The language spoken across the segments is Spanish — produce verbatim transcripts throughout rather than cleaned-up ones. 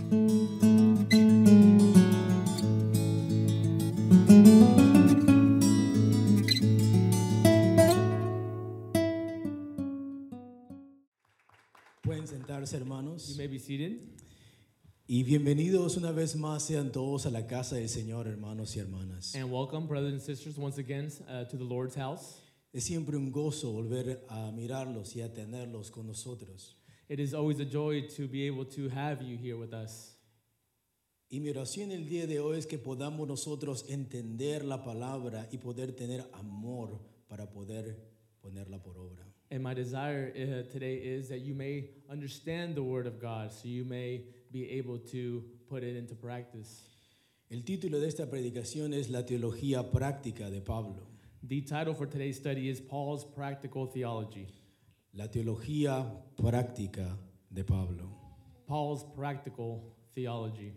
Pueden sentarse, hermanos. You may be seated. Y bienvenidos una vez más sean todos a la casa del Señor, hermanos y hermanas. And welcome, brothers and sisters, once again uh, to the Lord's house. Es siempre un gozo volver a mirarlos y a tenerlos con nosotros. It is always a joy to be able to have you here with us. Y mi oración el día de hoy es que podamos nosotros entender la palabra y poder tener amor para poder ponerla por obra. And my desire uh, today is that you may understand the Word of God, so you may be able to put it into practice. El título de esta predicación es La teología práctica de Pablo. The title for today's study is Paul's Practical Theology. La teología práctica de Pablo. Paul's Practical Theology.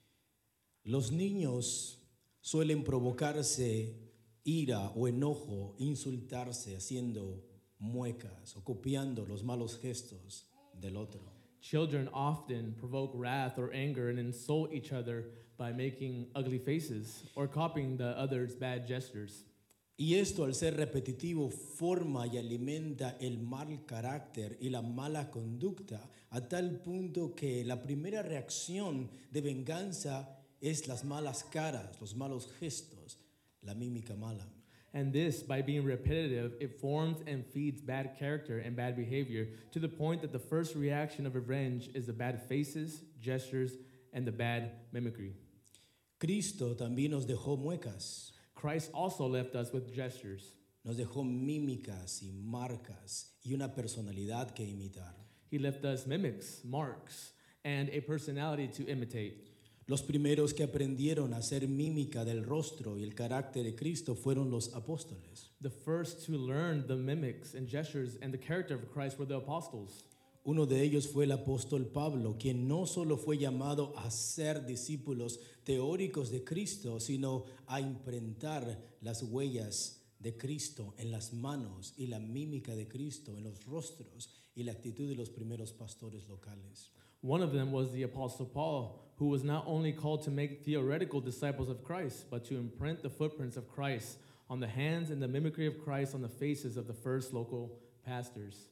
Los niños suelen provocarse ira o enojo, insultarse haciendo muecas o copiando los malos gestos del otro. Children often provoke wrath or anger and insult each other by making ugly faces or copying the other's bad gestures. Y esto, al ser repetitivo, forma y alimenta el mal carácter y la mala conducta a tal punto que la primera reacción de venganza es las malas caras, los malos gestos, la mímica mala. And this, by being repetitive, it forms and feeds bad character and bad behavior to the point that the first reaction of revenge is the bad faces, gestures, and the bad mimicry. Cristo también nos dejó muecas, Christ also left us with gestures. nos dejó mímicas y marcas y una personalidad que imitar. He left us mimics, marks, and a personality to imitate. Los primeros que aprendieron a hacer mímica del rostro y el carácter de Cristo fueron los apóstoles. The first to learn the mimics and gestures and the character of Christ were the apostles. Uno de ellos fue el apóstol Pablo, quien no solo fue llamado a ser discípulos teóricos de Cristo, sino a imprentar las huellas de Cristo en las manos y la mímica de Cristo en los rostros y la actitud de los primeros pastores locales. One of them was the Apostle Paul, who was not only called to make theoretical disciples of Christ, but to imprint the footprints of Christ on the hands and the mimicry of Christ on the faces of the first local pastors.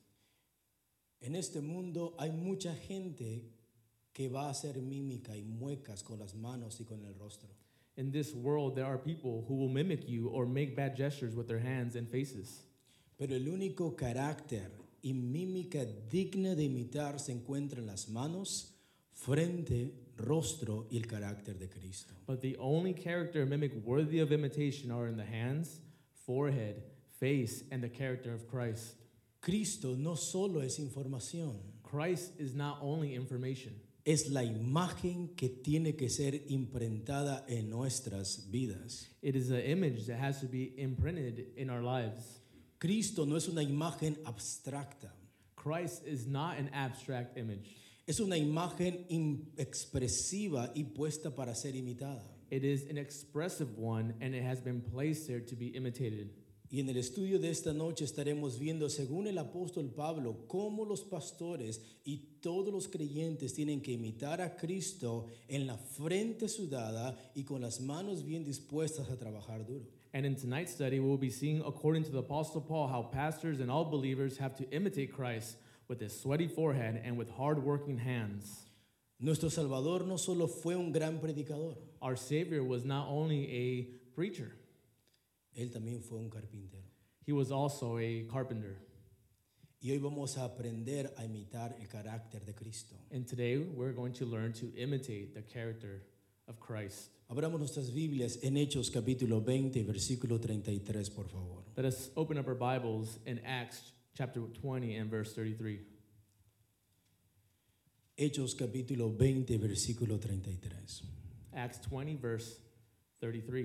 En este mundo hay mucha gente que va a hacer mímica y muecas con las manos y con el rostro. In this world, there are people who will mimic you or make bad gestures with their hands and faces. Pero el único carácter y mímica digna de imitar se encuentra en las manos, frente, rostro y el carácter de Cristo. But the only character and mimic worthy of imitation are in the hands, forehead, face, and the character of Christ. Cristo no solo es información, Christ is not only information. es la imagen que tiene que ser imprentada en nuestras vidas. It is an image that has to be imprinted in our lives. Cristo no es una imagen abstracta, Christ is not an abstract image. es una imagen in- expresiva y puesta para ser imitada. It is an expressive one, and it has been placed there to be imitated. Y en el estudio de esta noche estaremos viendo, según el apóstol Pablo, cómo los pastores y todos los creyentes tienen que imitar a Cristo en la frente sudada y con las manos bien dispuestas a trabajar duro. And in tonight's study, we will be seeing, according to the Apostle Paul, how pastors and all believers have to imitate Christ with a sweaty forehead and with hard-working hands. Nuestro Salvador no solo fue un gran predicador, Our Savior was not only a preacher, él también fue un carpintero. he was also a carpenter. Y hoy vamos a aprender a imitar el carácter de Cristo. And today, we're going to learn to imitate the character of Christ. Abramos nuestras Biblias en Hechos capítulo veinte, versículo treinta y tres, por favor. Let us open up our Bibles in Acts chapter twenty and verse thirty-three. Hechos capítulo veinte, versículo treinta y tres. Acts twenty, verse thirty-three.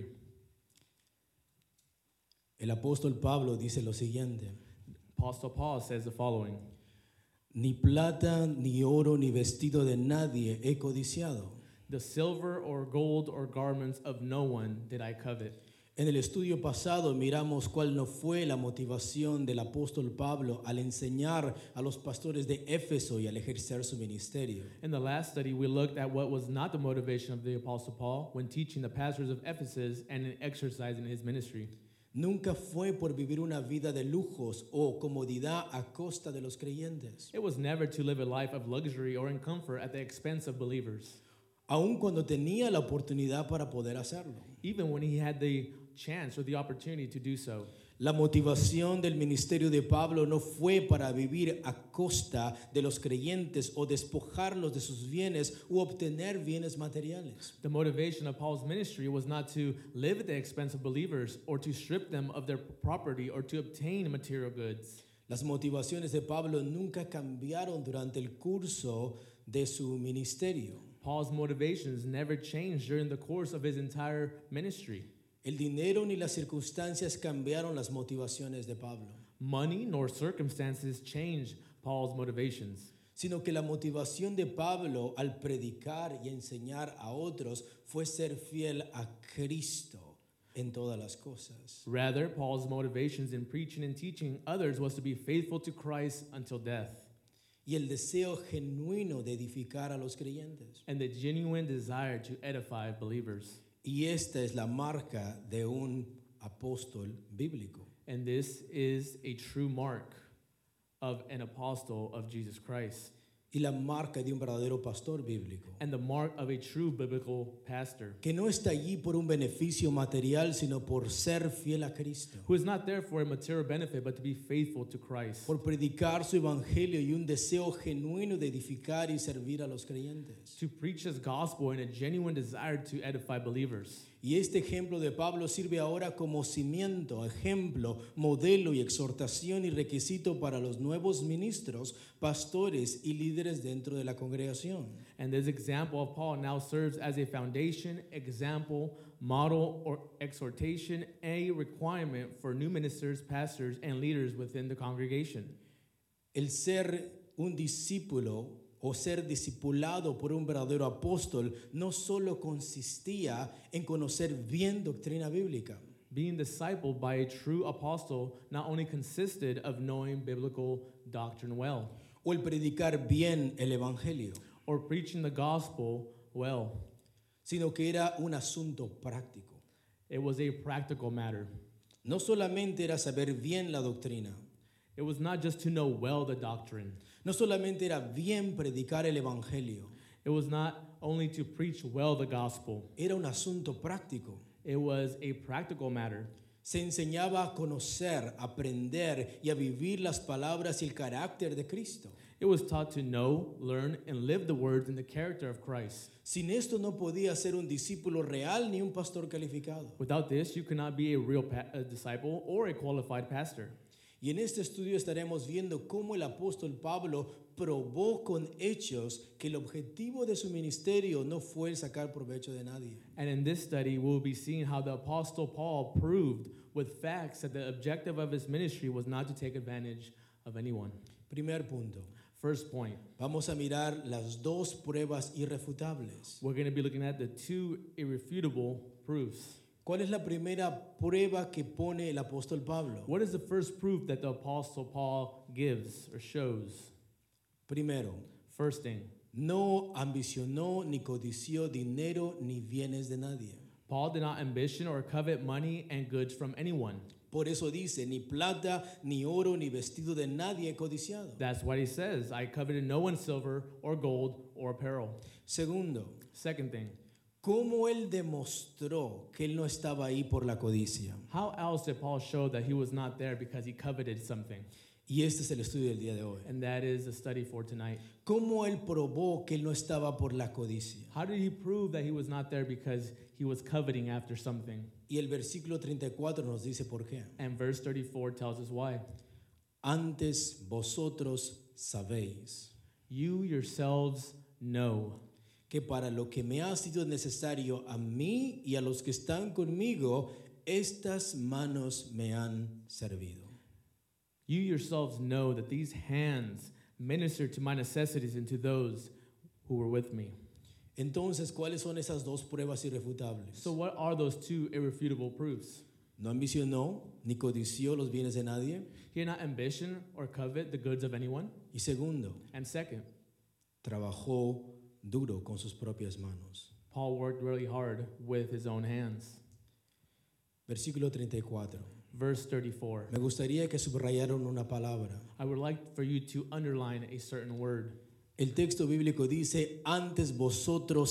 El apóstol Pablo dice lo siguiente: Apostle Paul says the following: Ni plata, ni oro, ni vestido de nadie he codiciado. The silver or gold or garments of no one did I covet. En el estudio pasado miramos cuál no fue la motivación del apóstol Pablo al enseñar a los pastores de Éfeso y al ejercer su ministerio. In the last study, we looked at what was not the motivation of the Apostle Paul when teaching the pastors of Ephesus and in exercising his ministry. Nunca fue por vivir una vida de lujos o comodidad a costa de los creyentes. It was never to live a life of luxury or in comfort at the expense of believers, Aun cuando tenía la oportunidad para poder hacerlo. even when he had the chance or the opportunity to do so. La motivación del ministerio de Pablo no fue para vivir a costa de los creyentes o despojarlos de sus bienes u obtener bienes materiales. The motivation of Paul's ministry was not to live at the expense of believers or to strip them of their property or to obtain material goods. Las motivaciones de Pablo nunca cambiaron durante el curso de su ministerio. Paul's motivations never changed during the course of his entire ministry. El dinero ni las circunstancias cambiaron las motivaciones de Pablo, Money nor circumstances changed Paul's motivations, sino que la motivación de Pablo al predicar y enseñar a otros fue ser fiel a Cristo en todas las cosas. rather, Paul's motivations in preaching and teaching others was to be faithful to Christ until death, Y el deseo genuino de edificar a los creyentes. and the genuine desire to edify believers. Y esta es la marca de un apóstol bíblico. And this is a true mark of an apostle of Jesus Christ, Y la marca de un verdadero pastor bíblico. and the mark of a true biblical pastor, Que no está allí por un beneficio material, sino por ser fiel a Cristo. who is not there for a material benefit, but to be faithful to Christ, Por predicar su evangelio y un deseo genuino de edificar y servir a los creyentes. to preach his gospel and a genuine desire to edify believers. Y este ejemplo de Pablo sirve ahora como cimiento, ejemplo, modelo y exhortación y requisito para los nuevos ministros, pastores y líderes dentro de la congregación. And this example of Paul now serves as a foundation, example, model, or exhortation, a requirement for new ministers, pastors, and leaders within the congregation. El ser un discípulo o ser discipulado por un verdadero apóstol no solo consistía en conocer bien doctrina bíblica, Being discipled by a true apostle not only consisted of knowing biblical doctrine well, o el predicar bien el evangelio, or preaching the gospel well. sino que era un asunto práctico. It was a practical matter. No solamente era saber bien la doctrina, It was not just to know well the doctrine. no solamente era bien predicar el evangelio, It was not only to preach well the gospel. era un asunto práctico. It was a practical matter. Se enseñaba a conocer, aprender y a vivir las palabras y el carácter de Cristo. It was taught to know, learn, and live the words and the character of Christ. Sin esto no podía ser un discípulo real ni un pastor calificado. Without this, you cannot be a real pa- a disciple or a qualified pastor. Y en este estudio estaremos viendo cómo el apóstol Pablo probó con hechos que el objetivo de su ministerio no fue el sacar provecho de nadie. And in this study, we'll be seeing how the Apostle Paul proved with facts that the objective of his ministry was not to take advantage of anyone. Primer punto. First point, Vamos a mirar las dos pruebas irrefutables. we're going to be looking at the two irrefutable proofs. ¿Cuál es la primera prueba que pone el apóstol Pablo? What is the first proof that the Apostle Paul gives or shows? Primero, First thing, no ambicionó ni codició dinero ni bienes de nadie. Paul did not ambition or covet money and goods from anyone. Por eso dice, ni plata, ni oro, ni vestido de nadie he codiciado. That's what he says. I coveted no one's silver or gold or apparel. Segundo, Second thing, ¿cómo él demostró que él no estaba ahí por la codicia? how else did Paul show that he was not there because he coveted something? Y este es el estudio del día de hoy. And that is the study for tonight. ¿Cómo él probó que él no estaba por la codicia? How did he prove that he was not there because he was coveting after something? Y el versículo treinta y cuatro nos dice por qué. And verse thirty-four tells us why. Antes vosotros sabéis You yourselves know que para lo que me ha sido necesario a mí y a los que están conmigo, estas manos me han servido. You yourselves know that these hands minister to my necessities and to those who were with me. Entonces, ¿cuáles son esas dos pruebas irrefutables? So what are those two irrefutable proofs? No ambicionó ni codició los bienes de nadie. He did not ambition or covet the goods of anyone. Y segundo, And second, trabajó duro con sus propias manos. Paul worked really hard with his own hands. Versículo treinta y cuatro. Verse thirty-four. Me gustaría que subrayaran una palabra. I would like for you to underline a certain word. El texto bíblico dice, antes vosotros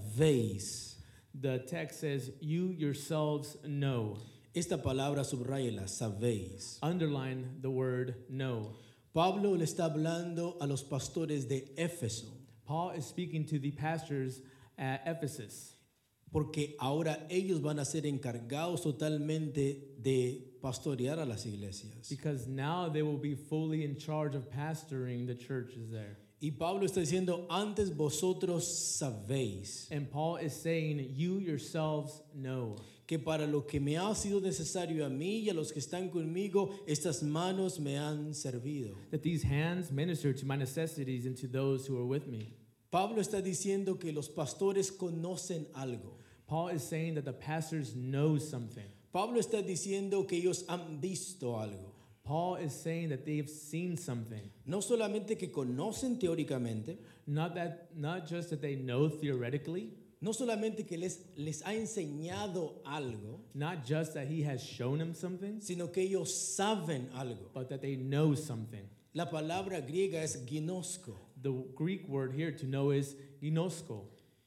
sabéis. The text says, you yourselves know. Esta palabra subrayela, sabéis. Underline the word know. Pablo le está hablando a los pastores de Éfeso, Paul is speaking to the pastors at Ephesus porque ahora ellos van a ser encargados totalmente de pastorear a las iglesias. because now they will be fully in charge of pastoring the churches there. Y Pablo está diciendo, antes vosotros sabéis And Paul is saying, you yourselves know que para lo que me ha sido necesario a mí y a los que están conmigo, estas manos me han servido. that these hands minister to my necessities and to those who are with me. Pablo está diciendo que los pastores conocen algo. Paul is saying that the pastors know something. Pablo está diciendo que ellos han visto algo. Paul is saying that they've seen something. No solamente que conocen teóricamente, Not that not just that they know theoretically, no solamente que les, les ha enseñado algo, not just that he has shown them something, sino que ellos saben algo. but that they know something. La palabra griega es ginosko. The Greek word here to know is ginosko.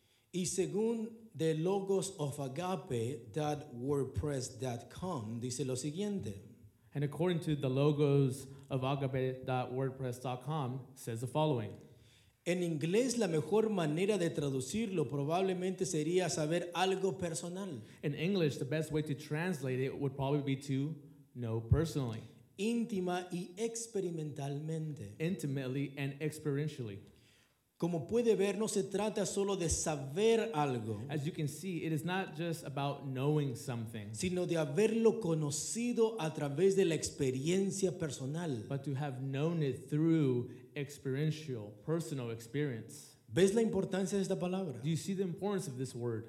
Y según the logos of agape dot wordpress dot com dice lo siguiente. And according to the logos of agape dot wordpress dot com says the following. En inglés la mejor manera de traducirlo probablemente sería saber algo personal, In English, the best way to translate it would probably be to know personally, íntima y experimentalmente. intimately, and experientially. Como puede ver, no se trata solo de saber algo, As you can see, it is not just about knowing something, sino de haberlo conocido a través de la experiencia personal. but to have known it through experiential, personal experience. ¿Ves la importancia de esta palabra? Do you see the importance of this word?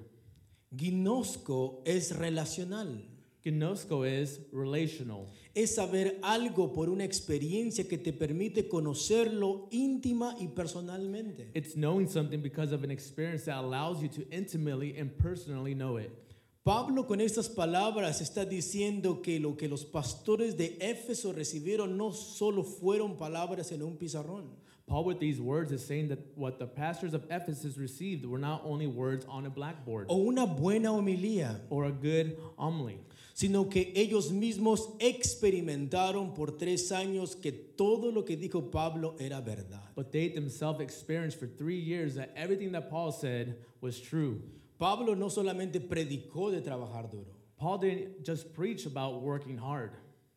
Ginosko es relacional. Gnosko is relational. Es saber algo por una experiencia que te permite conocerlo íntima y personalmente. It's knowing something because of an experience that allows you to intimately and personally know it. Pablo con estas palabras está diciendo que lo que los pastores de Éfeso recibieron no solo fueron palabras en un pizarrón, Paul, with these words, is saying that what the pastors of Ephesus received were not only words on a blackboard o una buena homilía, or a good homily, sino que ellos mismos experimentaron por tres años que todo lo que dijo Pablo era verdad. but they themselves experienced for three years that everything that Paul said was true. Pablo no solamente predicó de trabajar duro, Paul didn't just preach about working hard.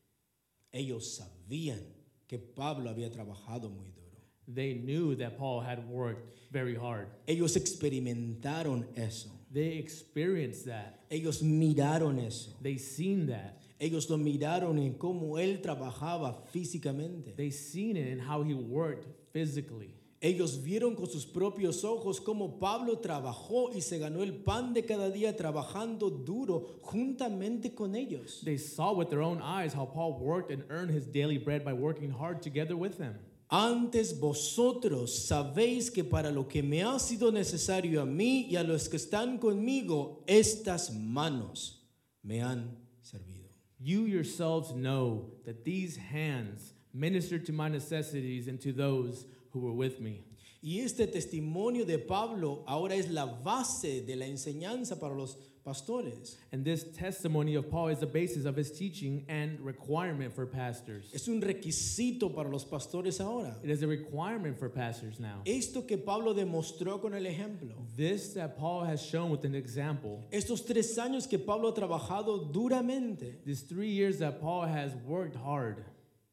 ellos sabían que Pablo había trabajado muy duro. They knew that Paul had worked very hard. Ellos experimentaron eso. They experienced that. Ellos miraron eso. They seen that. Ellos lo miraron en cómo él trabajaba físicamente. They seen it in how he worked physically. Ellos vieron con sus propios ojos cómo Pablo trabajó y se ganó el pan de cada día trabajando duro juntamente con ellos. They saw with their own eyes how Paul worked and earned his daily bread by working hard together with them. Antes vosotros sabéis que para lo que me ha sido necesario a mí y a los que están conmigo, estas manos me han servido. You yourselves know that these hands ministered to my necessities and to those who were with me. Y este testimonio de Pablo ahora es la base de la enseñanza para los pastores. And this testimony of Paul is the basis of his teaching and requirement for pastors. Es un requisito para los pastores ahora. It is a requirement for pastors now. Esto que Pablo demostró con el ejemplo. This that Paul has shown with an example, Estos tres años que Pablo ha trabajado duramente, these three years that Paul has worked hard,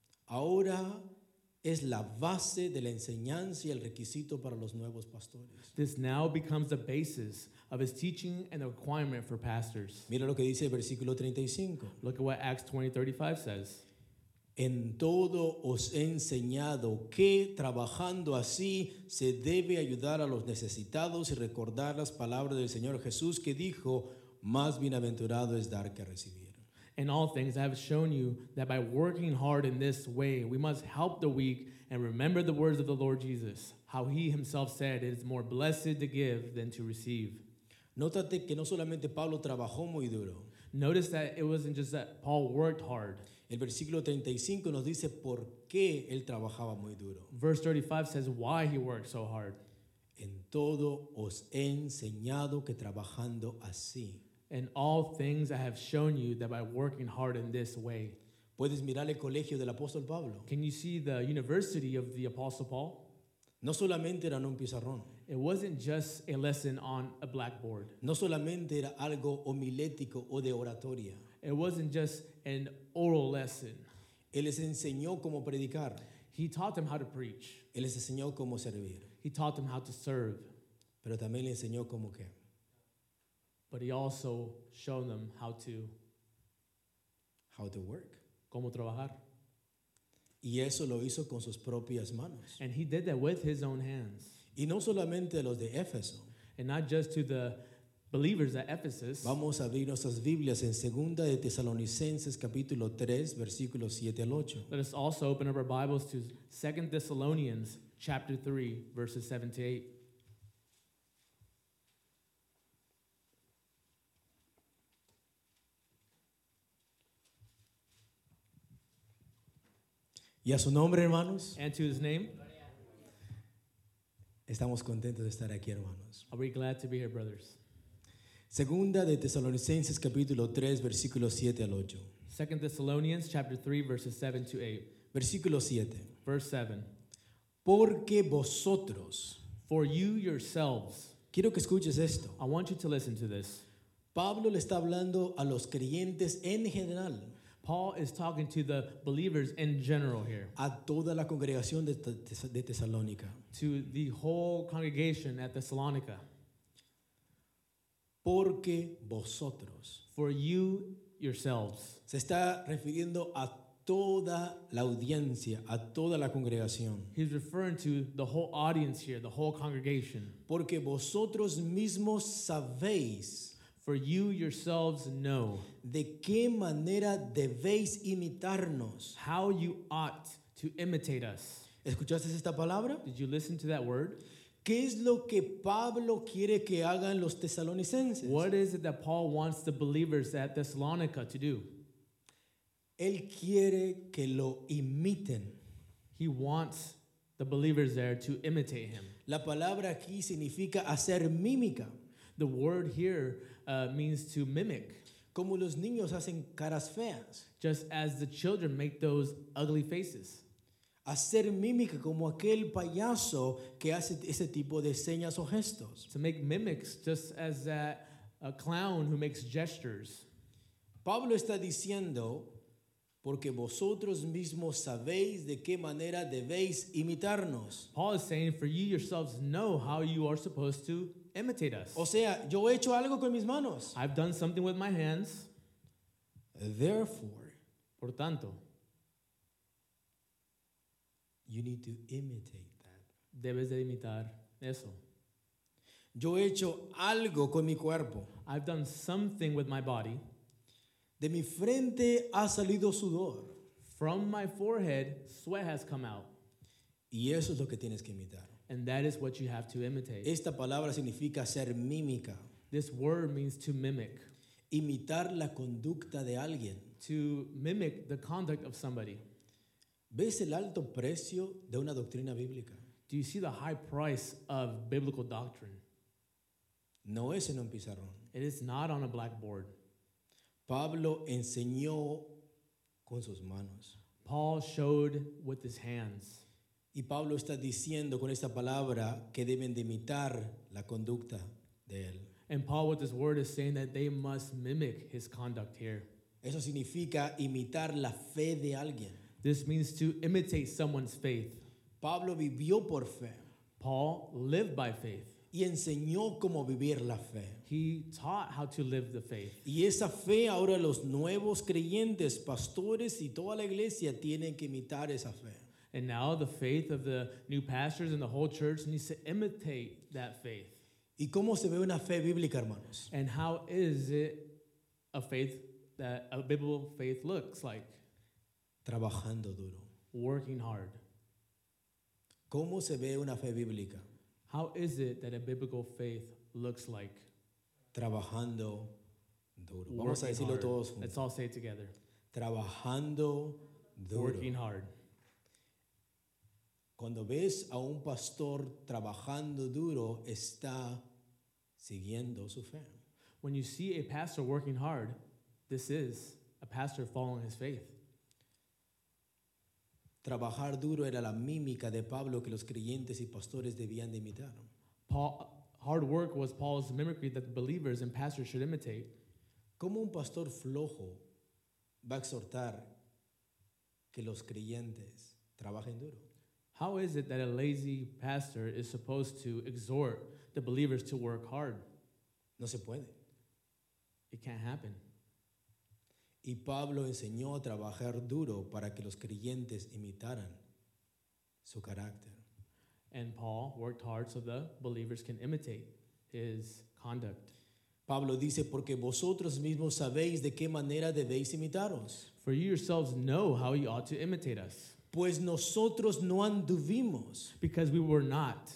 ahora es la base de la enseñanza y el requisito para los nuevos pastores. this now becomes the basis of his teaching and the requirement for pastors. Mira lo que dice el versículo treinta y cinco. Look at what Acts twenty thirty-five says. En todo os he enseñado que trabajando así se debe ayudar a los necesitados y recordar las palabras del Señor Jesús que dijo, más bienaventurado es dar que recibir. In all things, I have shown you that by working hard in this way, we must help the weak and remember the words of the Lord Jesus, how he himself said, it is more blessed to give than to receive. Nótate que no solamente Pablo trabajó muy duro. Notice that it wasn't just that Paul worked hard. El versículo treinta y cinco nos dice por qué él trabajaba muy duro. Verse thirty-five says why he worked so hard. En todo os he enseñado que trabajando así. In all things, I have shown you that by working hard in this way. Puedes mirar el colegio del apóstol Pablo. Can you see the university of the Apostle Paul? No solamente era en un pizarrón. It wasn't just a lesson on a blackboard. No solamente era algo homilético o de oratoria. It wasn't just an oral lesson. Él les enseñó cómo predicar. He taught them how to preach. Él les enseñó cómo servir. He taught them how to serve. Pero también le enseñó cómo qué. But he also showed them how to, How to work. cómo trabajar. Y eso lo hizo con sus propias manos. And he did that with his own hands. Y no solamente a los de Éfeso. And not just to the believers at Ephesus. Vamos a abrir nuestras Biblias en Segunda de Tesalonicenses capítulo tres, versículos siete al ocho. Let us also open up our Bibles to Second Thessalonians chapter three, verses seven to eight. Y a su nombre, hermanos, And to his name, estamos contentos de estar aquí, hermanos. are we glad to be here, brothers? Segunda de Tesalonicenses capítulo tres, versículos siete al ocho. Second Thessalonians chapter three, verses seven to eight. Versículo siete. Verse seven. Porque vosotros, For you yourselves, quiero que escuches esto. I want you to listen to this. Pablo le está hablando a los creyentes en general, Paul is talking to the believers in general here, a toda la congregación de, Tes- de Tesalónica. to the whole congregation at Thessalonica. Porque vosotros. For you yourselves. Se está refiriendo a toda la audiencia, a toda la congregación. He's referring to the whole audience here, the whole congregation. Porque vosotros mismos sabéis For you yourselves know de qué manera debéis imitarnos. how you ought to imitate us. ¿Escuchaste esta palabra? Did you listen to that word? ¿Qué es lo que Pablo quiere que hagan los tesalonicenses? What is it that Paul wants the believers at Thessalonica to do? Él quiere que lo imiten. He wants the believers there to imitate him. La palabra aquí significa hacer mímica, The word here uh, means to mimic, como los niños hacen caras feas. just as the children make those ugly faces. Hacer mímica como aquel payaso que hace ese tipo de señas o gestos. To make mimics, just as that a clown who makes gestures. Pablo está diciendo, porque vosotros mismos sabéis de qué manera debéis imitarnos. Paul is saying, for you yourselves know how you are supposed to imitate us. O sea, yo he hecho algo con mis manos. I've done something with my hands, Therefore, por tanto, you need to imitate that. debes de imitar eso. Yo he hecho algo con mi cuerpo. I've done something with my body. De mi frente ha salido sudor. From my forehead, sweat has come out. Y eso es lo que tienes que imitar. And that is what you have to imitate. Esta palabra significa hacer mímica. This word means to mimic, Imitar la conducta de alguien. to mimic the conduct of somebody. ¿Ves el alto precio de una doctrina bíblica? Do you see the high price of biblical doctrine? No es en un pizarrón. It is not on a blackboard. Pablo enseñó con sus manos. Paul showed with his hands. Y Pablo está diciendo con esta palabra que deben de imitar la conducta de él. And Paul, with this word, is saying that they must mimic his conduct here. Eso significa imitar la fe de alguien. This means to imitate someone's faith. Pablo vivió por fe. Paul lived by faith. y enseñó cómo vivir la fe. He taught how to live the faith. Y esa fe ahora los nuevos creyentes, pastores y toda la iglesia tienen que imitar esa fe. And now the faith of the new pastors and the whole church needs to imitate that faith. ¿Y cómo se ve una fe bíblica, hermanos? And how is it a faith that a biblical faith looks like? Trabajando duro. Working hard. ¿Cómo se ve una fe bíblica? How is it that a biblical faith looks like? Trabajando duro. Vamos a Working decirlo hard. todos juntos. Let's all say it together. Trabajando duro. Working hard. Cuando ves a un pastor trabajando duro, está siguiendo su fe. When you see a pastor working hard, this is a pastor following his faith. Trabajar duro era la mímica de Pablo que los creyentes y pastores debían de imitar. Paul, hard work was Paul's mimicry that the believers and pastors should imitate. ¿Cómo un pastor flojo va a exhortar que los creyentes trabajen duro? How is it that a lazy pastor is supposed to exhort the believers to work hard? No se puede. It can't happen. Y Pablo enseñó a trabajar duro para que los creyentes imitaran su carácter. And Paul worked hard so the believers can imitate his conduct. Pablo dice, porque vosotros mismos sabéis de qué manera debéis imitaros. For you yourselves know how you ought to imitate us, Pues nosotros no anduvimos. because we were not.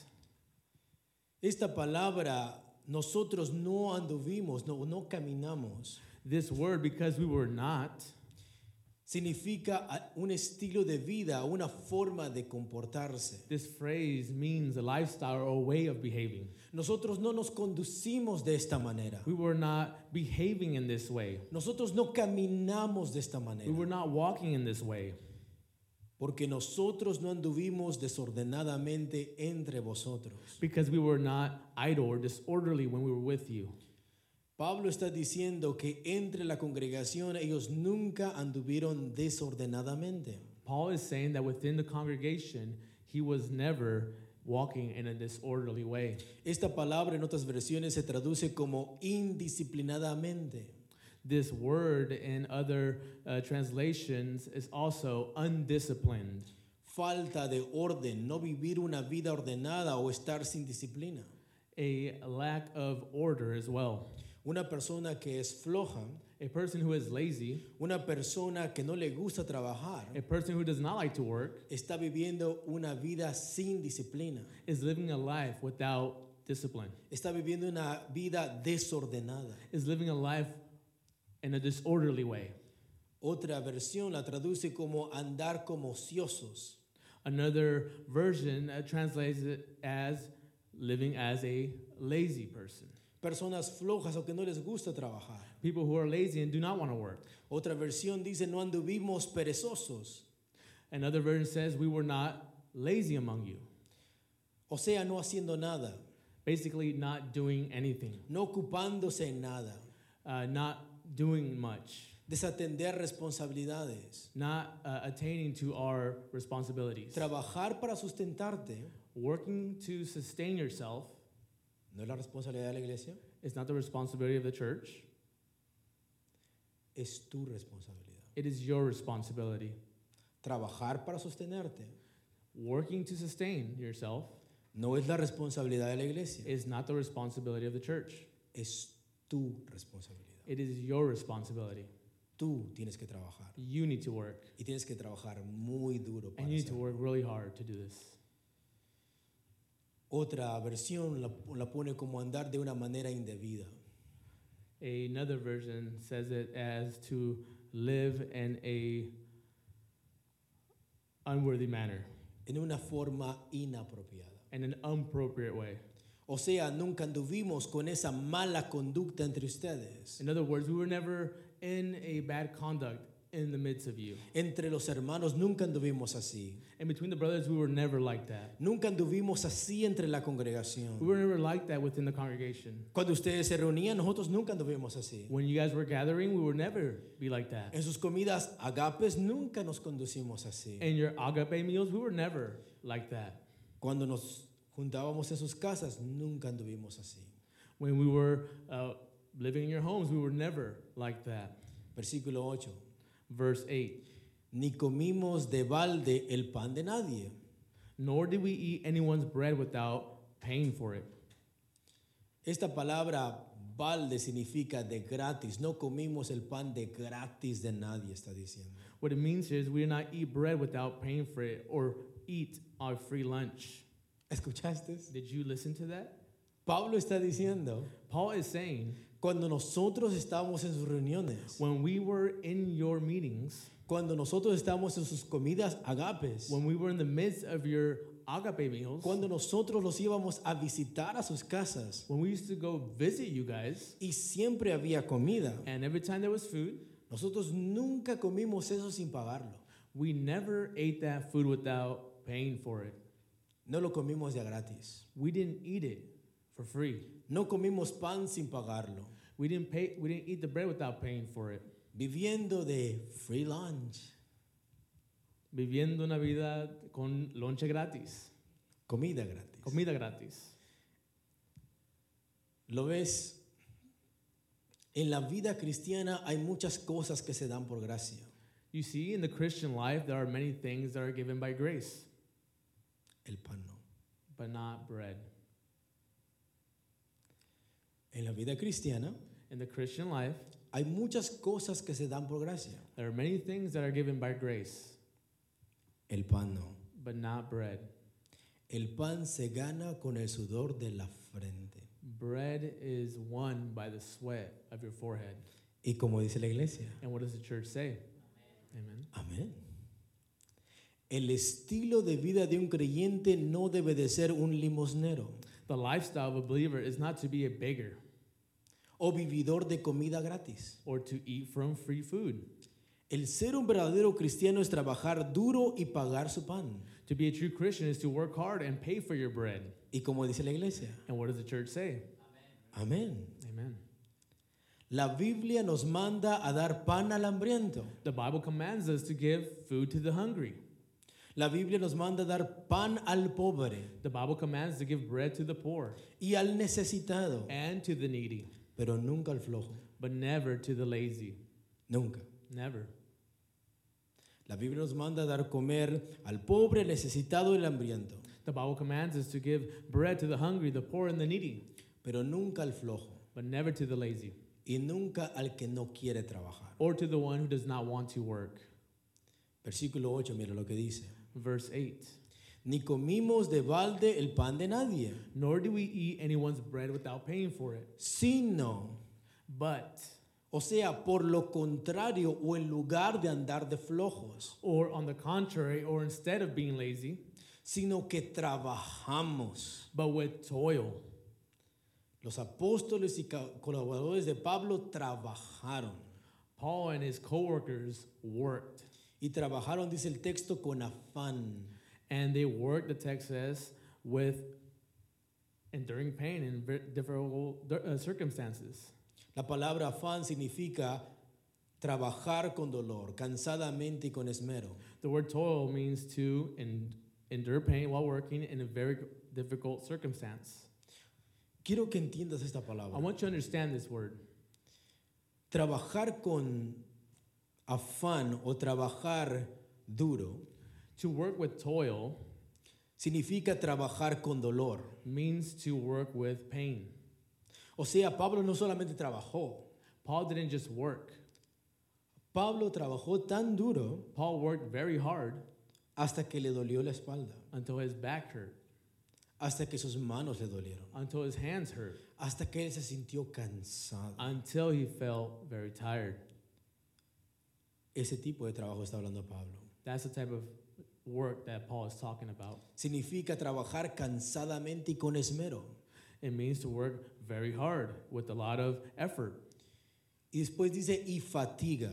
Esta palabra, nosotros no anduvimos, no, no caminamos, This word, because we were not, significa a- un estilo de vida, una forma de comportarse. this phrase means a lifestyle or a way of behaving. Nosotros no nos conducimos de esta manera. We were not behaving in this way. Nosotros no caminamos de esta We manera. were not walking in this way. Porque nosotros no anduvimos desordenadamente entre vosotros. Because we were not idle or disorderly when we were with you. Pablo está diciendo que entre la congregación ellos nunca anduvieron desordenadamente. Paul is saying that within the congregation, he was never walking in a disorderly way. Esta palabra en otras versiones se traduce como indisciplinadamente. This word in other uh, translations is also undisciplined. Falta de orden, no vivir una vida ordenada o estar sin disciplina. A lack of order as well. Una persona que es floja, A person who is lazy, una persona que no le gusta trabajar, a person who does not like to work, está viviendo una vida sin disciplina. is living a life without discipline, Está viviendo una vida desordenada. is living a life in a disorderly way. Otra versión la traduce como andar como ociosos. Another version uh, translates it as living as a lazy person. Personas flojas o que no les gusta trabajar. People who are lazy and do not want to work. Otra versión dice no anduvimos perezosos. Another version says we were not lazy among you. O sea, no haciendo nada, Basically, not doing anything, no ocupándose en nada, uh, not doing much, desatender responsabilidades. not uh, attaining to our responsibilities. Trabajar para sustentarte Working to sustain yourself no es la responsabilidad de la iglesia, is not the responsibility of the church. es tu responsabilidad. It is your responsibility. Trabajar para sostenerte Working to sustain yourself no es la responsabilidad de la iglesia, is not the responsibility of the church. es tu responsabilidad. It is your responsibility. Tú tienes que trabajar You need to work, y tienes que trabajar muy duro para and you need to hacerlo. work really hard to do this. Otra versión la, la pone como andar de una manera indebida. Another version says it as to live in a unworthy manner, En una forma inapropiada. in an inappropriate way. O sea, nunca anduvimos con esa mala conducta entre ustedes. In other words, we were never in a bad conduct in the midst of you. Entre los hermanos nunca anduvimos así. And between the brothers, we were never like that. Nunca anduvimos así entre la We congregación. were never like that within the congregation. Cuando ustedes se reunían, nosotros nunca anduvimos así. When you guys were gathering, we would never be like that. En sus comidas agapes nunca nos conducimos así. In your agape meals, we were never like that. Cuando nos juntábamos en sus casas, nunca anduvimos así. When we were uh, living in your homes, we were never like that. Versículo ocho. Verse eight. Ni comimos de balde el pan de nadie. Nor did we eat anyone's bread without paying for it. Esta palabra balde significa de gratis. No comimos el pan de gratis de nadie, está diciendo. What it means here is we did not eat bread without paying for it or eat our free lunch. ¿Escuchaste? Did you listen to that? Pablo está diciendo, Paul is saying, cuando nosotros estábamos en sus reuniones, when we were in your meetings, cuando nosotros estábamos en sus comidas agapes, when we were in the midst of your agape meals, cuando nosotros los íbamos a visitar a sus casas when we used to go visit you guys, y siempre había comida, and every time there was food, nosotros nunca comimos eso sin pagarlo. we never ate that food without paying for it. No lo comimos de gratis. We didn't eat it for free. No comimos pan sin pagarlo. We didn't pay. We didn't eat the bread without paying for it. Viviendo de free lunch. Viviendo una vida con lonche gratis, Comida gratis. comida gratis. ¿Lo ves? En la vida cristiana hay muchas cosas que se dan por gracia. You see, in the Christian life, there are many things that are given by grace, El pan no. but not bread. En la vida cristiana In the Christian life, hay muchas cosas que se dan por gracia. there are many things that are given by grace, El pan no. but not bread. El pan se gana con el sudor de la frente. Bread is won by the sweat of your forehead. Y como dice la iglesia, And what does the church say? Amen. amén. El estilo de vida de un creyente no debe de ser un limosnero The lifestyle of a believer is not to be a beggar o vividor de comida gratis. or to eat from free food. El ser un verdadero cristiano es trabajar duro y pagar su pan. To be a true Christian is to work hard and pay for your bread. Y como dice la iglesia, And what does the church say? amén. Amen. La Biblia nos manda a dar pan al hambriento. The Bible commands us to give food to the hungry. La Biblia nos manda a dar pan al pobre The Bible commands to give bread to the poor y al necesitado, and to the needy, pero nunca al flojo. but never to the lazy. Nunca. Never. La Biblia nos manda a dar comer al pobre, necesitado y al hambriento, The Bible commands us to give bread to the hungry, the poor, and the needy, pero nunca al flojo but never to the lazy, y nunca al que no quiere trabajar. or to the one who does not want to work. Versículo ocho, mira lo que dice. Verse eight. Ni comimos de balde el pan de nadie, Nor do we eat anyone's bread without paying for it. sino, But, o sea, por lo contrario o en lugar de andar de flojos, or on the contrary, or instead of being lazy, sino que trabajamos. but with toil. Los apóstoles y ca- colaboradores de Pablo trabajaron. Paul and his co-workers worked. Y trabajaron, dice el texto, con afán. And they worked, the text says, with enduring pain in ver- difficult uh, circumstances. La palabra afán significa trabajar con dolor, cansadamente y con esmero. The word toil means to en- endure pain while working in a very difficult circumstance. Quiero que entiendas esta I palabra. want you to understand this word. Trabajar con afán o trabajar duro To work with toil significa trabajar con dolor. means to work with pain. O sea, Pablo no solamente trabajó, Paul didn't just work. Pablo trabajó tan duro Paul worked very hard hasta que le dolió la espalda, until his back hurt, hasta que sus manos le dolieron, until his hands hurt, hasta que él se sintió cansado. until he felt very tired. Ese tipo de trabajo está hablando Pablo. That's the type of work that Paul is talking about. Significa trabajar cansadamente y con esmero. It means to work very hard with a lot of effort. Y después dice, y fatiga.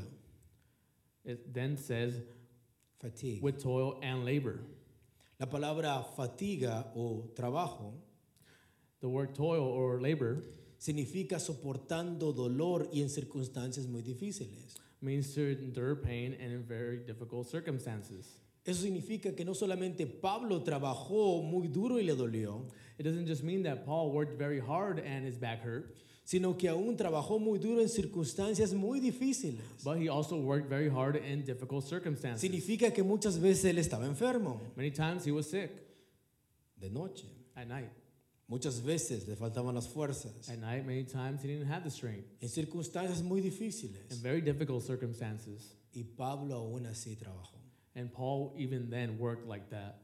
It then says, Fatiga. with toil and labor. La palabra fatiga o trabajo The word toil or labor significa soportando dolor y en circunstancias muy difíciles. means to endure pain and in very difficult circumstances. Eso significa que no solamente Pablo trabajó muy duro y le dolió, It doesn't just mean that Paul worked very hard and his back hurt, sino que aún trabajó muy duro en circunstancias muy difíciles. but he also worked very hard in difficult circumstances. Significa que muchas veces él estaba enfermo Many times he was sick de noche. at night. Muchas veces le faltaban las fuerzas. At night, many times he didn't have the strength. En circunstancias muy In difíciles. very difficult circumstances. Y Pablo aún así trabajó. And Paul even then worked like that.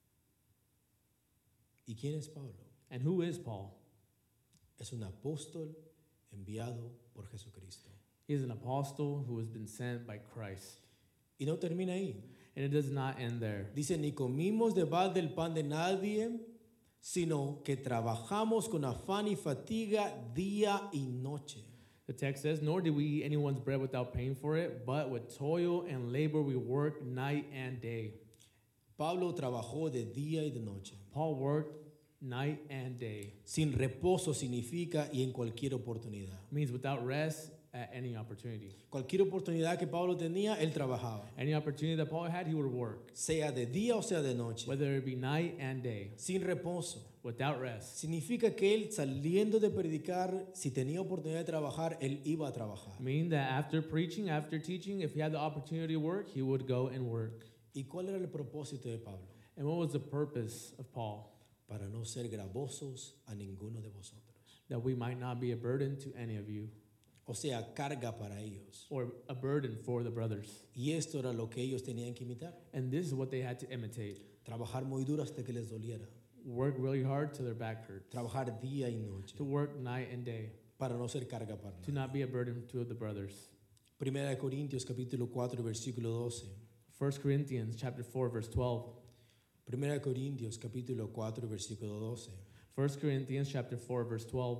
¿Y quién es Pablo? And who is Paul? Es un apóstol enviado por Jesucristo. He is an apostle who has been sent by Christ. Y no termina ahí. And it does not end there. Dice, ni comimos de balde del pan de nadie, sino que trabajamos con afán y fatiga día y noche. The text says, nor did we eat anyone's bread without paying for it, but with toil and labor we work night and day. Pablo trabajó de día y de noche. Paul worked night and day. Sin reposo significa y en cualquier oportunidad. It means without rest at any opportunity. Cualquier oportunidad que Pablo tenía, él trabajaba. Any opportunity that Paul had, he would work, Sea de día o sea de noche. whether it be night and day, Sin reposo. without rest. Significa que él saliendo de predicar, si tenía oportunidad de trabajar, él iba a trabajar. Meaning that after preaching, after teaching, if he had the opportunity to work, he would go and work. ¿Y cuál era el propósito de Pablo? And what was the purpose of Paul? Para no ser gravosos a ninguno de vosotros. That we might not be a burden to any of you, O sea, carga para ellos. or a burden for the brothers. Y esto era lo que ellos tenían que imitar. And this is what they had to imitate. Trabajar muy duro hasta que les doliera. Work really hard till their back hurt. Trabajar día y noche. To work night and day. Para no ser carga para To nadie. not be a burden to the brothers. Primera de Corintios capítulo cuatro versículo doce. First Corinthians chapter four, verse twelve. Primera de Corintios capítulo cuatro versículo doce. First Corinthians chapter four, verse twelve.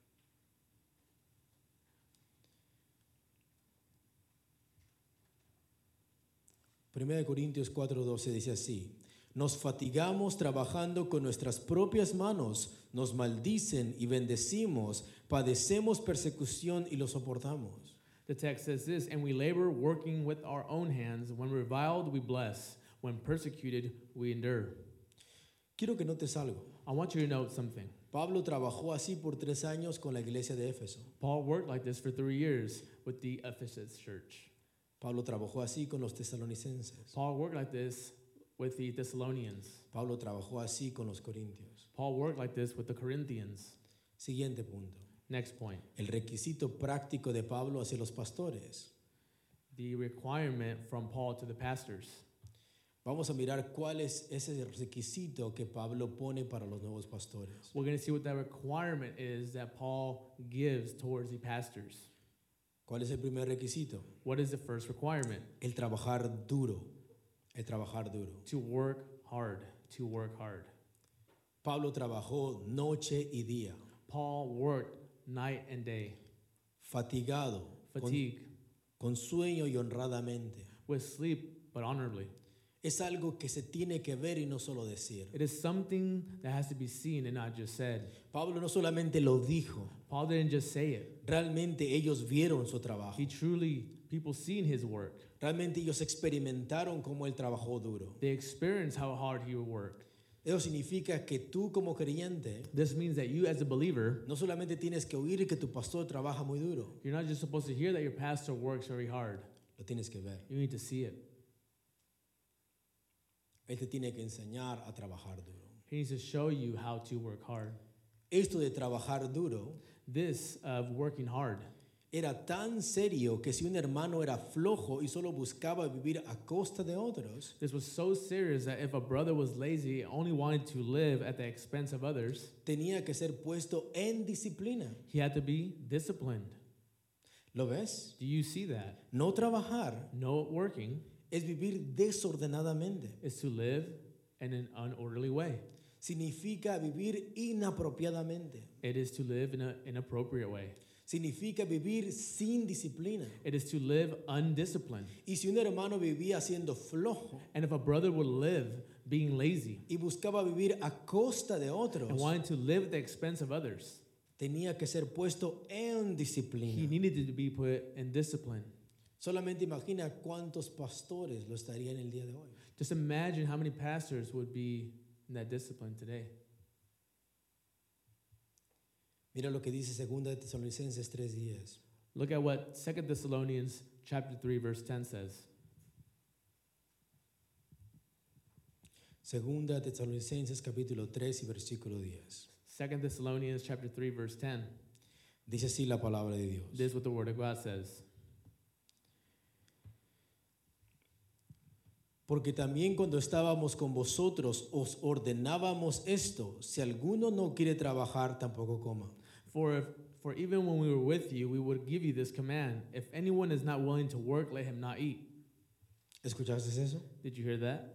Primera de Corintios cuatro doce dice así: nos fatigamos trabajando con nuestras propias manos, nos maldicen y bendecimos, padecemos persecución y lo soportamos. The text says this, and we labor working with our own hands. When reviled, we bless. When persecuted, we endure. Quiero que notes algo. I want you to note something. Pablo trabajó así por tres años con la iglesia de Éfeso. Paul worked like this for three years with the Ephesus church. Pablo trabajó así con los tesalonicenses. Paul worked like this with the Thessalonians. Pablo trabajó así con los corintios. Paul worked like this with the Corinthians. Siguiente punto. Next point. El requisito práctico de Pablo hacia los pastores. The requirement from Paul to the pastors. Vamos a mirar cuál es ese requisito que Pablo pone para los nuevos pastores. We're going to see what that requirement is that Paul gives towards the pastors. ¿Cuál es el primer requisito? What is the first requirement? El trabajar duro. El trabajar duro. To work hard. To work hard. Pablo trabajó noche y día. Paul worked night and day. Fatigado. Con, Fatigue. con sueño y honradamente. With sleep, but honorably. Es algo que se tiene que ver y no solo decir. It is something that has to be seen and not just said. Pablo no solamente lo dijo, Paul didn't just say it. realmente ellos vieron su trabajo. He truly, people seen his work. Realmente ellos experimentaron cómo él trabajó duro. They experienced how hard he worked. Eso significa que tú como creyente This means that you as a believer, no solamente tienes que oír que tu pastor trabaja muy duro, you're not just supposed to hear that your pastor works very hard. lo tienes que ver. You need to see it. Él te tiene que enseñar a trabajar duro. He needs to show you how to work hard. Esto de trabajar duro This of working hard era tan serio que si un hermano era flojo y solo buscaba vivir a costa de otros, This was so serious that if a brother was lazy and only wanted to live at the expense of others, tenía que ser puesto en disciplina. he had to be disciplined. ¿Lo ves? Do you see that? No trabajar No working es vivir desordenadamente. is to live in an unorderly way. Significa vivir inapropiadamente. It is to live in an inappropriate way. Significa vivir sin disciplina. It is to live undisciplined. Y si un hermano vivía siendo flojo And if a brother would live being lazy y buscaba vivir a costa de otros, and wanted to live at the expense of others, tenía que ser puesto en he disciplina. needed to be put in discipline. Solamente imagina cuántos pastores lo estarían el día de hoy. Just imagine how many pastors would be in that discipline today. Mira lo que dice Segunda de Tesalonicenses tres diez. Look at what Second Thessalonians chapter three verse ten says. Segunda de Tesalonicenses capítulo tres y versículo diez. Second Thessalonians chapter three verse ten. Dice así la palabra de Dios. This is what the word of God says. Porque también cuando estábamos con vosotros os ordenábamos esto, si alguno no quiere trabajar, tampoco coma. For if, for even when we were with you, we would give you this command: if anyone is not willing to work, let him not eat. ¿Escuchaste eso? Did you hear that?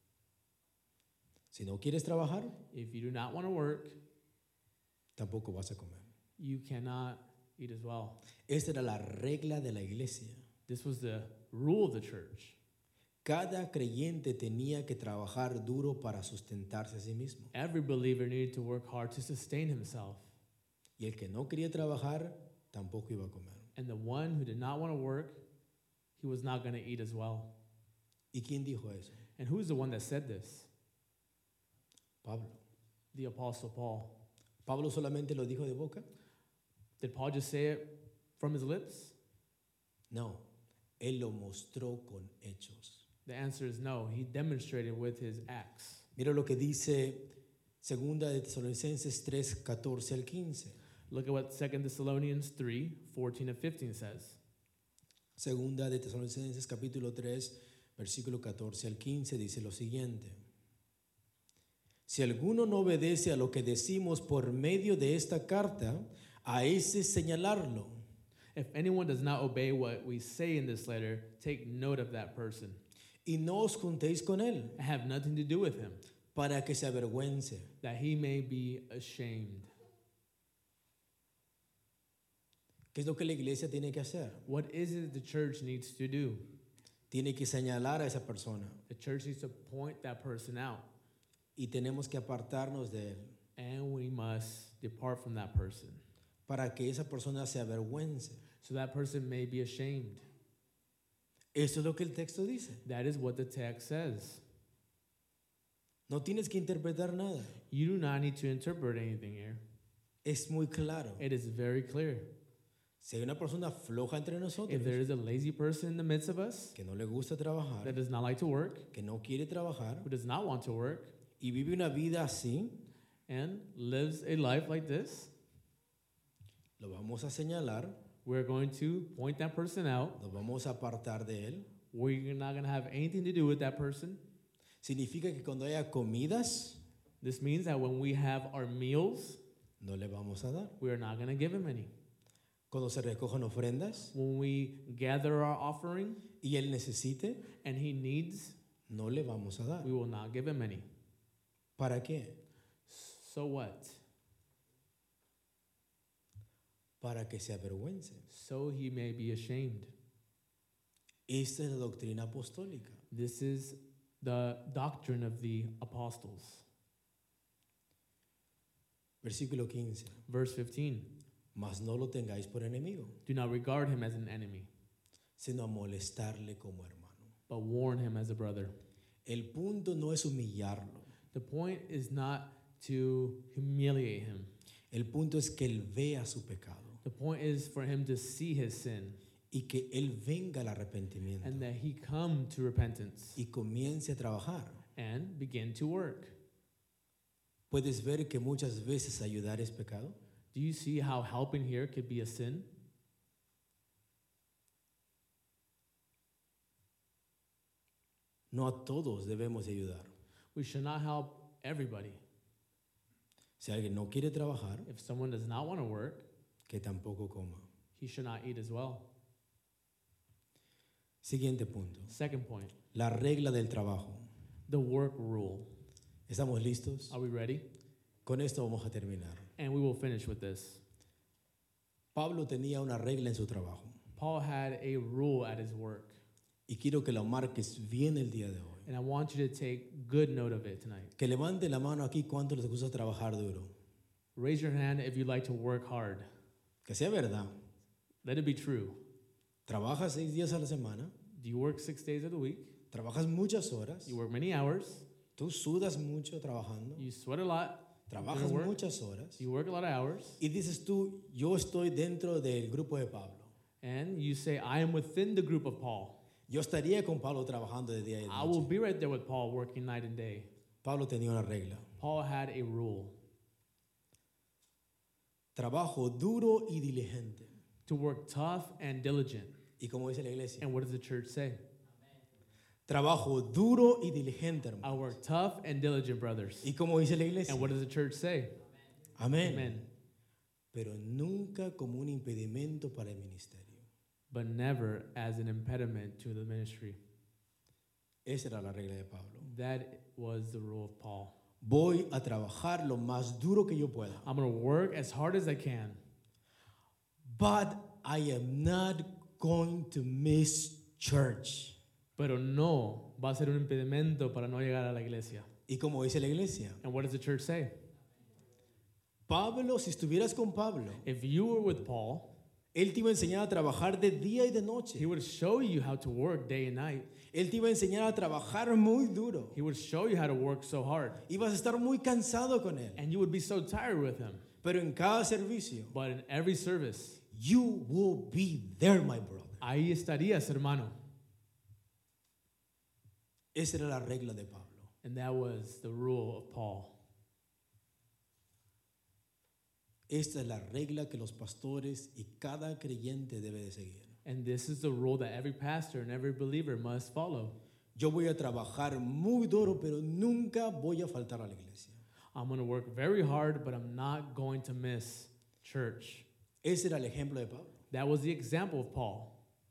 Si no quieres trabajar, If you do not want to work, tampoco vas a comer. you cannot eat as well. Esta era la regla de la iglesia. This was the rule of the church. Cada creyente tenía que trabajar duro para sustentarse a sí mismo. Every believer needed to work hard to sustain himself. Y el que no quería trabajar, tampoco iba a comer. And the one who did not want to work, he was not going to eat as well. ¿Y quién dijo eso? And who's the one that said this? Pablo. The Apostle Paul. ¿Pablo solamente lo dijo de boca? Did Paul just say it from his lips? No, él lo mostró con hechos. The answer is no. He demonstrated with his acts. Mira lo que dice Segunda de Tesalonicenses tres, catorce al quince. Look at what Second Thessalonians three, fourteen and fifteen says. Segunda de Tesalonicenses capítulo tres, versículo catorce al quince dice lo siguiente. Si alguno no obedece a lo que decimos por medio de esta carta, a ese señalarlo. If anyone does not obey what we say in this letter, take note of that person. Y no os juntéis con él, Have nothing to do with him, para que se avergüence. that he may be ashamed. ¿Qué es lo que la iglesia tiene que hacer? What is it the church needs to do? Tiene que señalar a esa persona The church needs to point that person out, y tenemos que apartarnos de él and we must depart from that person, para que esa persona se avergüence. so that person may be ashamed. Eso es lo que el texto dice. That is what the text says. No tienes que interpretar nada. You do not need to interpret anything here. Es muy claro. It is very clear. Si hay una persona floja entre nosotros If there is a lazy person in the midst of us que no le gusta trabajar, that does not like to work, que no quiere trabajar who does not want to work, y vive una vida así, and lives a life like this, lo vamos a señalar, we're going to point that person out. nos vamos a apartar de él. We're not going to have anything to do with that person. Significa que cuando haya comidas, This means that when we have our meals, no le vamos a dar. we are not going to give him any. Cuando se recojan ofrendas When we gather our offering y él necesite, and he needs, no le vamos a dar. we will not give him any. ¿Para qué? So what? Para que se avergüence. So he may be ashamed. Esta es la doctrina apostólica. This is the doctrine of the apostles. Versículo quince. Verse fifteen. Mas no lo tengáis por enemigo, Do not regard him as an enemy, sino a molestarle como hermano. but warn him as a brother. El punto no es humillarlo. The point is not to humiliate him. El punto es que él vea su pecado The point is for him to see his sin y que él venga al arrepentimiento and that he come to repentance y comience a trabajar. and begin to work. ¿Puedes ver que muchas veces ayudar es pecado? Do you see how helping here could be a sin? No a todos debemos de ayudar. We should not help everybody. Si alguien no quiere trabajar, If someone does not want to work, que tampoco coma. he should not eat as well. Siguiente punto. Second point, La regla del trabajo. the work rule. ¿Estamos listos? Are we ready? Con esto vamos a terminar. And we will finish with this. Pablo tenía una regla en su trabajo Paul had a rule at his work, y quiero que la marques bien el día de hoy. and I want you to take good note of it tonight. Que levante la mano aquí cuánto les gusta trabajar duro. Raise your hand if you like to work hard. Que sea verdad. Let it be true. ¿Trabajas seis días a la semana? Do you work six days of the week? trabajas muchas horas, You work many hours. tú sudas mucho trabajando, You sweat a lot. trabajas doing work. muchas horas You work a lot of hours. y dices tú, yo estoy dentro del grupo de Pablo. And you say, I am within the group of Paul. Yo estaría con Pablo trabajando de día y de I will noche. be right there with Paul working night and day. Pablo tenía una regla. Paul had a rule Trabajo duro y diligente. to work tough and diligent. Y como dice la iglesia, And what does the church say? trabajo duro y diligente, I hermano. work tough and diligent, brothers. Y como dice la iglesia, And what does the church say? amén. Amen. Pero nunca como un impedimento para el ministerio. But never as an impediment to the ministry. Esa era la regla de Pablo. That was the rule of Paul. Voy a trabajar lo más duro que yo pueda. I'm going to work as hard as I can, But I am not going to miss church. pero no va a ser un impedimento para no llegar a la iglesia. Y como dice la iglesia, And what does the church say? Pablo, si estuvieras con Pablo, If you were with Paul, él te iba a enseñar a trabajar de día y de noche. he would show you how to work day and night. Él te iba a enseñar a trabajar muy duro. He would show you how to work so hard. Ibas a estar muy cansado con él. And you would be so tired with him. Pero en cada servicio, But in every service, you will be there, my brother. ahí estarías, hermano. Esa era la regla de Pablo. And that was the rule of Paul. Esta es la regla que los pastores y cada creyente debe de seguir. And this is the rule that every pastor and every believer must follow. Yo voy a trabajar muy duro, pero nunca voy a faltar a la iglesia. I'm going to work very hard, but I'm not going to miss church. Ese era el ejemplo de Pablo. That was the example of Paul.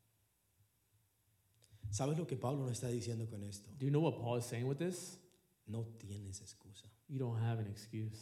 ¿Sabes lo que Pablo nos está diciendo con esto? Do you know what Paul is saying with this? No tienes excusa. You don't have an excuse.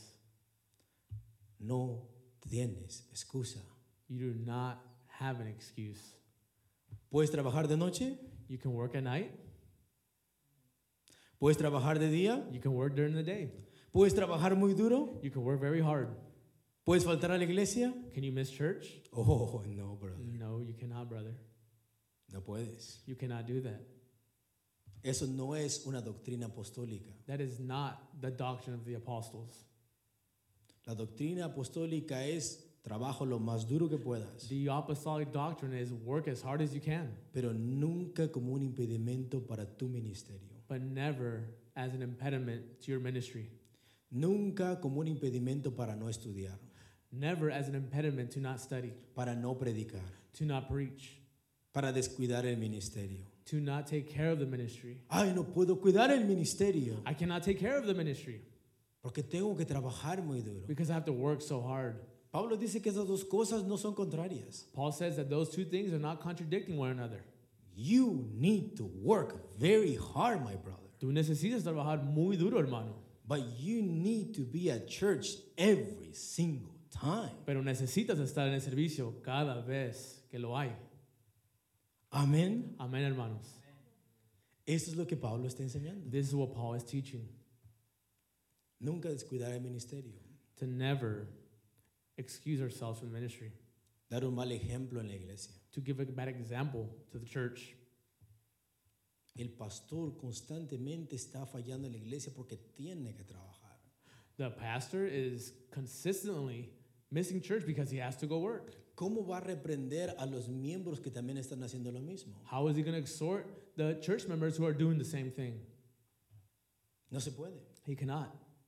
No tienes excusa. You do not have an excuse. ¿Puedes trabajar de noche? You can work at night. ¿Puedes trabajar de día? You can work during the day. ¿Puedes trabajar muy duro? You can work very hard. ¿Puedes faltar a la iglesia? Can you miss church? Oh, no, brother. No, you cannot, brother. No puedes. You cannot do that. Eso no es una doctrina apostólica. That is not the doctrine of the apostles. La doctrina apostólica es trabajo lo más duro que puedas, The apostolic doctrine is work as hard as you can, pero nunca como un impedimento para tu ministerio. but never as an impediment to your ministry. Nunca como un impedimento para no estudiar, Never as an impediment to not study, para no predicar, to not preach, para descuidar el ministerio. to not take care of the ministry. Ay, no puedo cuidar el ministerio I cannot take care of the ministry porque tengo que trabajar muy duro. because I have to work so hard. Pablo dice que esas dos cosas no son contrarias. Paul says that those two things are not contradicting one another. You need to work very hard, my brother. Tú necesitas trabajar muy duro, hermano, But you need to be at church every single time. pero necesitas estar en el servicio cada vez que lo hay. Amén. Amén, hermanos. Eso es lo que Pablo está enseñando. This is what Paul is teaching, Nunca descuidar el ministerio. to never excuse ourselves from ministry, Dar un mal ejemplo en la iglesia. to give a bad example to the church. El pastor constantemente está fallando en la iglesia porque tiene que trabajar. The pastor is consistently missing church because he has to go work. ¿Cómo va a reprender a los miembros que también están haciendo lo mismo? How is he going to exhort the church members who are doing the same thing? No se puede. He cannot.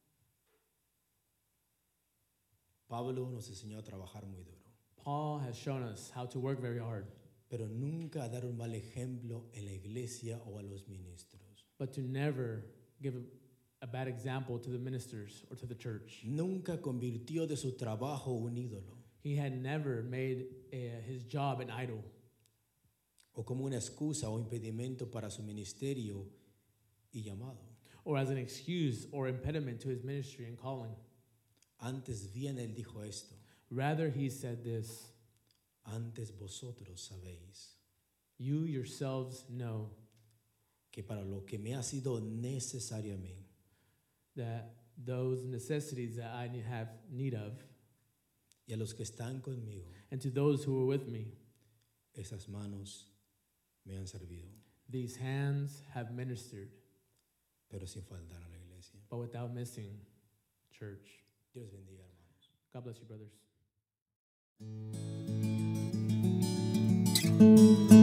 Pablo nos enseñó a trabajar muy duro, Paul has shown us how to work very hard, pero nunca a dar un mal ejemplo en la iglesia o a los ministros. but to never give a, a bad example to the ministers or to the church. Nunca convirtió de su trabajo un ídolo He had never made uh, his job an idol o como una excusa o impedimento para su ministerio y llamado. or as an excuse or impediment to his ministry and calling. Antes bien él dijo esto: Rather, he said this, antes vosotros sabéis you yourselves know que para lo que me ha sido necesario a mí, that those necessities that I have need of, y a los que están conmigo, and to those who are with me, esas manos me han servido. These hands have ministered, pero sin faltar a la iglesia. but without missing church. Dios bendiga, hermanos. God bless you, brothers.